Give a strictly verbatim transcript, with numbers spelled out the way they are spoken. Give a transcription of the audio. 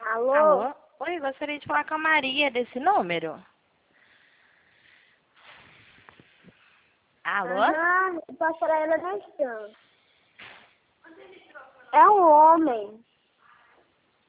Alô? Alô? Oi, gostaria de falar com a Maria desse número. Alô? Aham, passar ela na chão. É um homem.